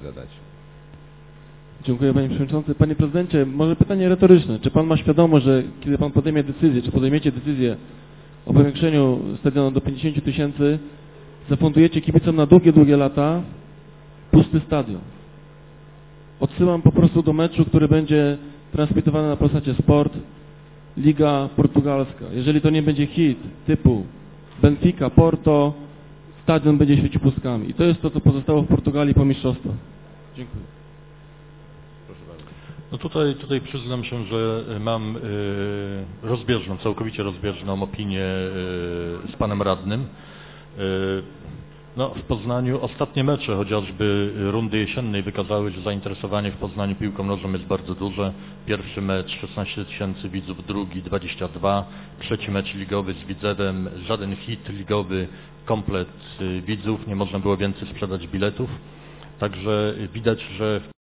zadać. Dziękuję Panie Przewodniczący. Panie Prezydencie, może pytanie retoryczne. Czy Pan ma świadomość, że kiedy Pan podejmie decyzję, czy podejmiecie decyzję o powiększeniu stadionu do 50 000, zafundujecie kibicom na długie, długie lata pusty stadion? Odsyłam po prostu do meczu, który będzie transmitowany na Polsacie Sport, Liga Portugalska. Jeżeli to nie będzie hit typu Benfica, Porto, stadion będzie świecił pustkami. I to jest to, co pozostało w Portugalii po mistrzostwach. Dziękuję. No tutaj przyznam się, że mam całkowicie rozbieżną opinię z panem radnym. No, w Poznaniu ostatnie mecze, chociażby rundy jesiennej, wykazały, że zainteresowanie w Poznaniu piłką nożną jest bardzo duże. Pierwszy mecz 16 000 widzów, drugi 22, trzeci mecz ligowy z Widzewem, żaden hit ligowy, komplet widzów, nie można było więcej sprzedać biletów. Także widać, że